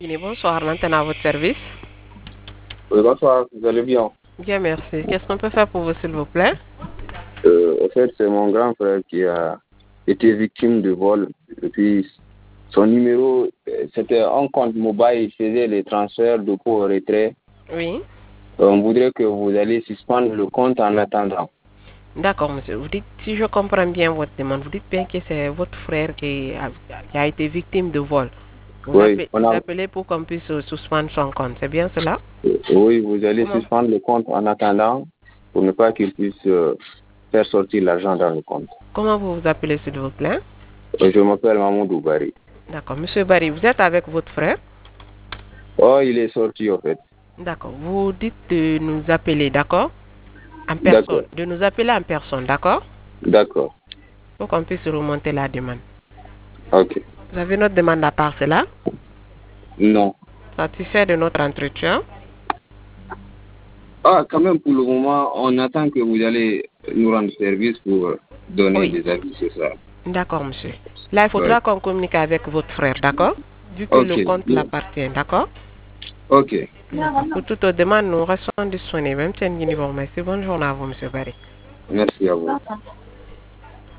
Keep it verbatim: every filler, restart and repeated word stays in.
Guinée, bonsoir, l'antenne à votre service. Oui, bonsoir, vous allez bien? Bien, merci. Qu'est-ce qu'on peut faire pour vous, s'il vous plaît? Euh, en fait, c'est mon grand frère qui a été victime de vol. Et puis, son numéro, euh, c'était un compte mobile, il faisait les transferts de dépôt au retrait. Oui. On voudrait que vous allez suspendre le compte en attendant. D'accord, monsieur. Vous dites, si je comprends bien votre demande, vous dites bien que c'est votre frère qui a, qui a été victime de vol. Vous, Oui, appelez, on vous a, appelez pour qu'on puisse euh, suspendre son compte. C'est bien cela? oui, vous allez Comment, suspendre le compte en attendant pour ne pas qu'il puisse euh, faire sortir l'argent dans le compte. comment vous vous appelez, s'il vous plaît? Euh, Je m'appelle Mamoudou Bari. D'accord. Monsieur Barry, vous êtes avec votre frère? Oh, il est sorti, en fait. D'accord. Vous dites de nous appeler, d'accord? En personne. D'accord, De nous appeler en personne, d'accord? d'accord. Pour qu'on puisse remonter la demande. Ok. Vous avez notre demande à part cela? Non. Satisfait de notre entretien? Ah, quand même, pour le moment, on attend que vous allez nous rendre service pour euh, donner Oui. des avis sur ça. D'accord, monsieur. Là, il Ouais. faudra qu'on communique avec votre frère, d'accord? Vu que Ok. le compte l'appartient, d'accord? Ok. D'accord. Pour toute autre demande, nous restons disponibles. Même si vous Merci, bonne journée à vous, monsieur Barry. Merci à vous.